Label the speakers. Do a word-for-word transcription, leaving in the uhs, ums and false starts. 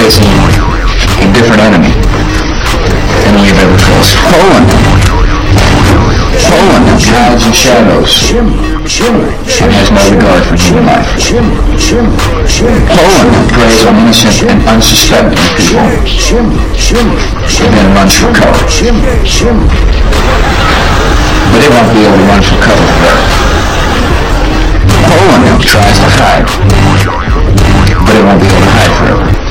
Speaker 1: facing a different enemy than you've ever faced. Poland. Poland hides in shadows and has no regard for human life. Poland preys on innocent and unsuspecting people and then runs for cover. But it won't be able to run for cover forever. Poland tries to hide, but it won't be able to hide forever.